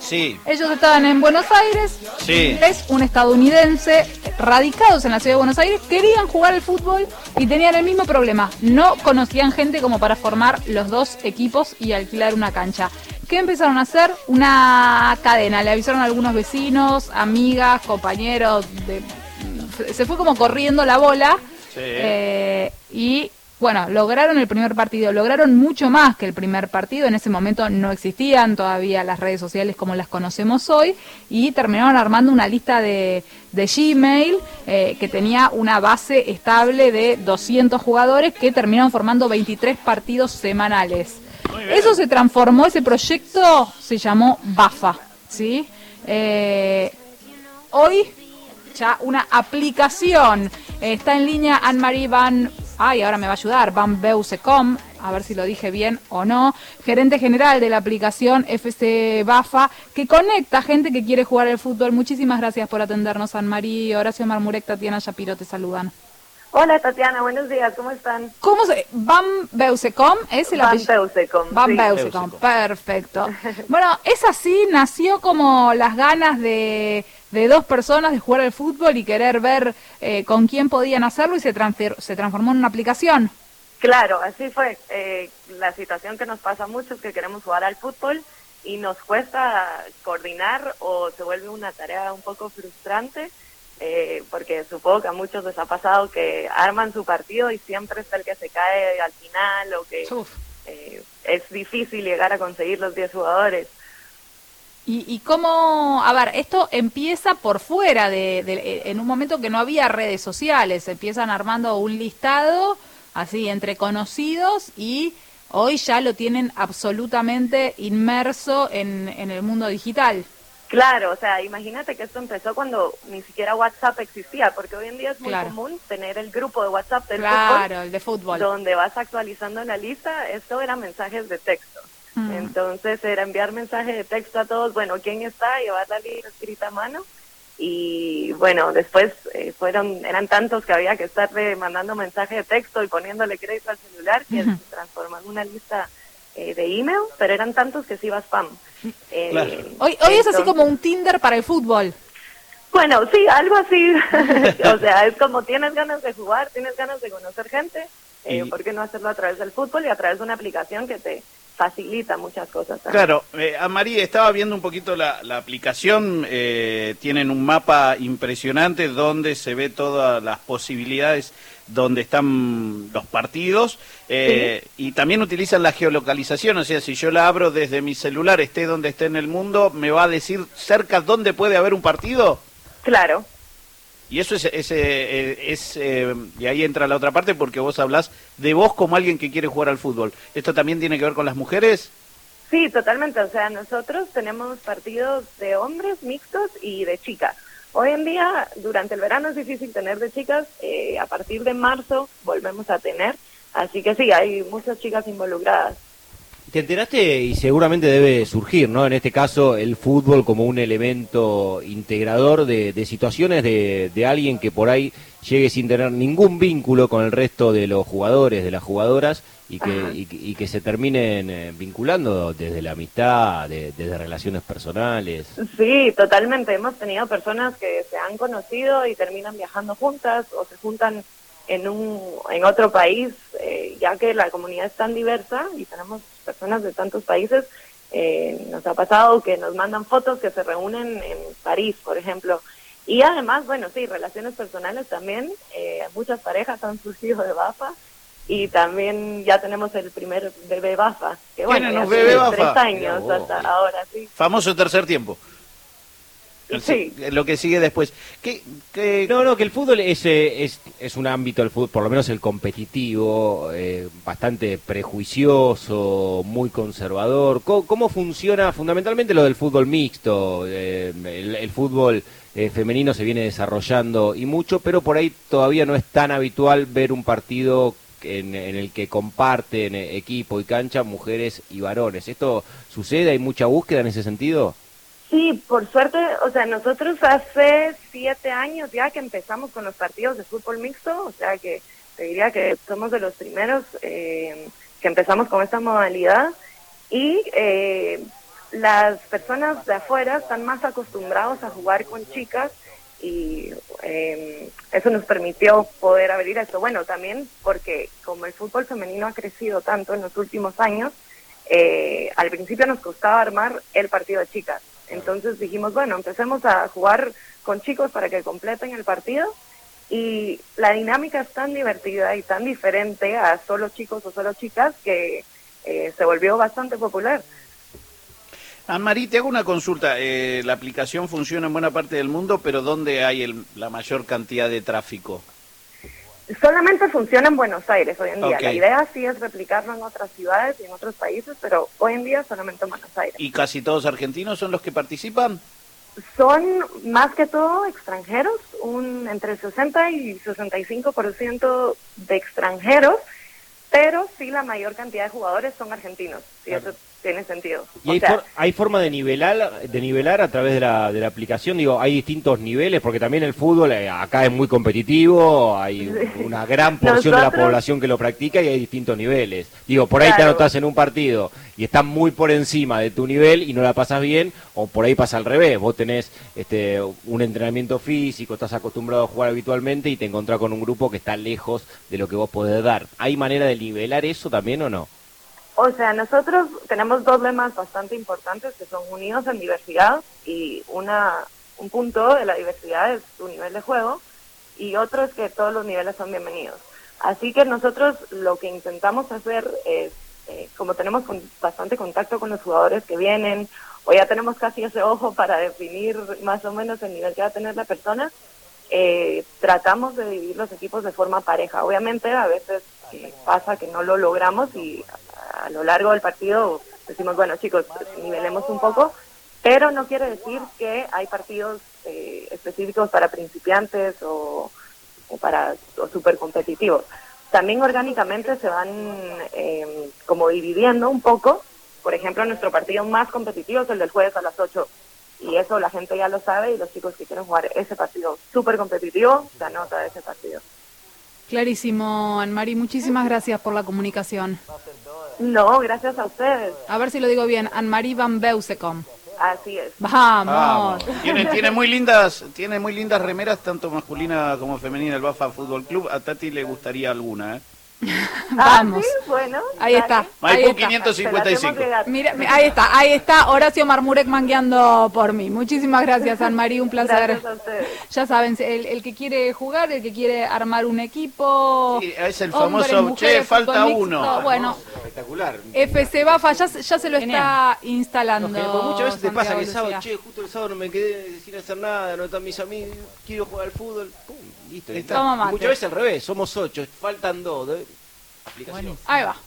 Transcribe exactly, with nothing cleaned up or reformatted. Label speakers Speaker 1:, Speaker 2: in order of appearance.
Speaker 1: Sí.
Speaker 2: Ellos estaban en Buenos Aires,
Speaker 1: Sí.
Speaker 2: es un estadounidense, radicados en la ciudad de Buenos Aires, querían jugar al fútbol y tenían el mismo problema. No conocían gente como para formar los dos equipos y alquilar una cancha. ¿Qué empezaron a hacer? Una cadena. Le avisaron a algunos vecinos, amigas, compañeros. De... Se fue como corriendo la bola.
Speaker 1: Sí.
Speaker 2: Eh, y bueno, lograron el primer partido. Lograron mucho más que el primer partido. En ese momento no existían todavía las redes sociales como las conocemos hoy. Y terminaron armando una lista de, de Gmail eh, que tenía una base estable de doscientos jugadores que terminaron formando veintitrés partidos semanales. Eso se transformó, ese proyecto se llamó BAFA, ¿sí? Eh, hoy ya una aplicación, eh, está en línea Anne-Marie Van, ay, ahora me va a ayudar, Van Beusecom, a ver si lo dije bien o no, gerente general de la aplicación F C BAFA, que conecta gente que quiere jugar al fútbol. Muchísimas gracias por atendernos, Anne-Marie. Horacio Marmurek, Tatiana Shapiro te saludan.
Speaker 3: Hola Tatiana, buenos días, ¿cómo están?
Speaker 2: ¿Cómo se...? Van Beusecom es el
Speaker 3: Van
Speaker 2: apellido.
Speaker 3: Beusecom,
Speaker 2: Van
Speaker 3: sí.
Speaker 2: Beusecom, perfecto. Bueno, es así, nació como las ganas de, de dos personas de jugar al fútbol y querer ver eh, con quién podían hacerlo y se, transfer, se transformó en una aplicación.
Speaker 3: Claro, así fue. Eh, la situación que nos pasa a muchos que queremos jugar al fútbol y nos cuesta coordinar o se vuelve una tarea un poco frustrante. Eh, porque supongo que a muchos les ha pasado que arman su partido y siempre está el que se cae al final o que eh, es difícil llegar a conseguir los diez jugadores.
Speaker 2: ¿Y, y cómo, a ver, esto empieza por fuera, de, de en un momento que no había redes sociales, empiezan armando un listado así entre conocidos y hoy ya lo tienen absolutamente inmerso en, en el mundo digital?
Speaker 3: Claro, o sea, imagínate que esto empezó cuando ni siquiera WhatsApp existía, porque hoy en día es muy
Speaker 2: claro.
Speaker 3: común tener el grupo de WhatsApp del
Speaker 2: claro,
Speaker 3: fútbol,
Speaker 2: el de fútbol,
Speaker 3: donde vas actualizando la lista. Esto eran mensajes de texto, mm. entonces era enviar mensajes de texto a todos, bueno, ¿quién está? Llevar la lista escrita a mano, y bueno, después eh, fueron eran tantos que había que estar mandando mensajes de texto y poniéndole crédito al celular, que uh-huh. se transformó en una lista eh, de email, pero eran tantos que se iba spam. Eh,
Speaker 2: claro. Hoy, hoy es así como un Tinder para el fútbol.
Speaker 3: Bueno, sí, algo así. O sea, es como tienes ganas de jugar, tienes ganas de conocer gente, eh, ¿por qué no hacerlo a través del fútbol y a través de una aplicación que te facilita muchas cosas también?
Speaker 1: Claro, eh, a María, estaba viendo un poquito la, la aplicación, eh, tienen un mapa impresionante donde se ve todas las posibilidades donde están los partidos, eh, sí. Y también utilizan la geolocalización, o sea, si yo la abro desde mi celular, esté donde esté en el mundo, ¿me va a decir cerca dónde puede haber un partido?
Speaker 3: Claro.
Speaker 1: Y eso es, es, es, es eh, y ahí entra la otra parte, porque vos hablás de vos como alguien que quiere jugar al fútbol. ¿Esto también tiene que ver con las mujeres?
Speaker 3: Sí, totalmente, o sea, nosotros tenemos partidos de hombres mixtos y de chicas. Hoy en día, durante el verano es difícil tener de chicas, eh, a partir de marzo volvemos a tener, así que sí, hay muchas chicas involucradas.
Speaker 4: Te enteraste y seguramente debe surgir, ¿no? En este caso, el fútbol como un elemento integrador de, de situaciones de, de alguien que por ahí llegue sin tener ningún vínculo con el resto de los jugadores, de las jugadoras, y que, y, y que se terminen eh, vinculando desde la amistad, de, desde relaciones personales.
Speaker 3: Sí, totalmente. Hemos tenido personas que se han conocido y terminan viajando juntas o se juntan en un en otro país, eh, ya que la comunidad es tan diversa y tenemos personas de tantos países. Eh, nos ha pasado que nos mandan fotos que se reúnen en París, por ejemplo. Y además, bueno, sí, relaciones personales también. Eh, muchas parejas han surgido de BAFA. Y también ya tenemos el primer bebé BAFA, que bueno, ya
Speaker 1: bebé
Speaker 3: tiene
Speaker 1: BAFA?
Speaker 3: tres años oh, hasta sí. ahora, sí.
Speaker 1: Famoso tercer tiempo. El,
Speaker 3: sí.
Speaker 1: Lo que sigue después. ¿Qué, qué...
Speaker 4: No, no, que el fútbol es, es, es un ámbito, el fútbol, por lo menos el competitivo, eh, bastante prejuicioso, muy conservador. ¿Cómo, cómo funciona fundamentalmente lo del fútbol mixto? Eh, el, el fútbol eh, femenino se viene desarrollando y mucho, pero por ahí todavía no es tan habitual ver un partido En, en el que comparten equipo y cancha mujeres y varones. ¿Esto sucede? ¿Hay mucha búsqueda en ese sentido?
Speaker 3: Sí, por suerte, o sea, nosotros hace siete años ya que empezamos con los partidos de fútbol mixto, o sea que te diría que somos de los primeros eh, que empezamos con esta modalidad y eh, las personas de afuera están más acostumbrados a jugar con chicas y eh, eso nos permitió poder abrir esto. Bueno, también porque como el fútbol femenino ha crecido tanto en los últimos años, eh, al principio nos costaba armar el partido de chicas. Entonces dijimos, bueno, empecemos a jugar con chicos para que completen el partido, y la dinámica es tan divertida y tan diferente a solo chicos o solo chicas que eh, se volvió bastante popular.
Speaker 1: Anne-Marie, te hago una consulta. Eh, la aplicación funciona en buena parte del mundo, pero ¿dónde hay el, la mayor cantidad de tráfico?
Speaker 3: Solamente funciona en Buenos Aires hoy en día.
Speaker 1: Okay.
Speaker 3: La idea sí es replicarlo en otras ciudades y en otros países, pero hoy en día solamente en Buenos Aires.
Speaker 1: ¿Y casi todos argentinos son los que participan?
Speaker 3: Son más que todo extranjeros, un entre sesenta y sesenta y cinco por ciento de extranjeros, pero sí la mayor cantidad de jugadores son argentinos, y
Speaker 4: claro.
Speaker 3: eso tiene sentido.
Speaker 4: ¿Y
Speaker 3: o
Speaker 4: hay,
Speaker 3: sea,
Speaker 4: for hay forma de nivelar de nivelar a través de la, de la aplicación? Digo, hay distintos niveles, porque también el fútbol eh, acá es muy competitivo, hay una gran porción
Speaker 3: Nosotros...
Speaker 4: de la población que lo practica y hay distintos niveles. Digo, por ahí
Speaker 3: Claro.
Speaker 4: te anotás en un partido y estás muy por encima de tu nivel y no la pasas bien, o por ahí pasa al revés, vos tenés este, un entrenamiento físico, estás acostumbrado a jugar habitualmente y te encontrás con un grupo que está lejos de lo que vos podés dar. ¿Hay manera de nivelar eso también o no?
Speaker 3: O sea, nosotros tenemos dos lemas bastante importantes que son unidos en diversidad, y una un punto de la diversidad es tu nivel de juego y otro es que todos los niveles son bienvenidos. Así que nosotros lo que intentamos hacer es, eh, como tenemos con, bastante contacto con los jugadores que vienen, o ya tenemos casi ese ojo para definir más o menos el nivel que va a tener la persona, eh, tratamos de dividir los equipos de forma pareja. Obviamente a veces eh, pasa que no lo logramos y a lo largo del partido decimos, bueno chicos, nivelemos un poco, pero no quiere decir que hay partidos eh, específicos para principiantes o, o para o super competitivos. También orgánicamente se van eh, como dividiendo un poco. Por ejemplo, nuestro partido más competitivo es el del jueves a las ocho, y eso la gente ya lo sabe, y los chicos que quieren jugar ese partido súper competitivo se anota ese partido.
Speaker 2: Clarísimo, Anne-Marie, muchísimas gracias por la comunicación.
Speaker 3: No, gracias a ustedes.
Speaker 2: A ver si lo digo bien, Anne-Marie Van Beusekom.
Speaker 3: Así es.
Speaker 2: Vamos.
Speaker 1: Vamos. Tiene, tiene muy lindas, tiene muy lindas remeras, tanto masculina como femenina, el Bafa Fútbol Club. A Tati le gustaría alguna, ¿eh?
Speaker 2: Vamos.
Speaker 3: Ah, ¿sí? Bueno,
Speaker 2: Ahí
Speaker 3: dale.
Speaker 2: está. Ahí
Speaker 1: Maipú
Speaker 2: está.
Speaker 1: quinientos cincuenta y cinco.
Speaker 2: Mira, mi- ahí está, ahí está Horacio Marmurek mangueando por mí. Muchísimas gracias, Anne-Marie, un placer.
Speaker 3: Gracias a ustedes.
Speaker 2: Ya saben, el, el que quiere jugar, el que quiere armar un equipo.
Speaker 1: Sí, es el
Speaker 2: hombres,
Speaker 1: famoso,
Speaker 2: mujeres,
Speaker 1: che, falta
Speaker 2: fútbol mixto,
Speaker 1: uno.
Speaker 2: Bueno,
Speaker 4: Espectacular.
Speaker 2: F C Bafa ya, se- ya se lo está instalando.
Speaker 4: No, porque muchas veces te pasa que el
Speaker 2: Santiago
Speaker 4: sábado,
Speaker 2: Lucía.
Speaker 4: che, justo el sábado no me quedé sin hacer nada, no están mis amigos, quiero jugar al fútbol, pum, listo. ya está.
Speaker 2: Toma mate.
Speaker 4: Muchas veces al revés, somos ocho, faltan dos. ¿eh? Aplicación.
Speaker 2: Ahí va.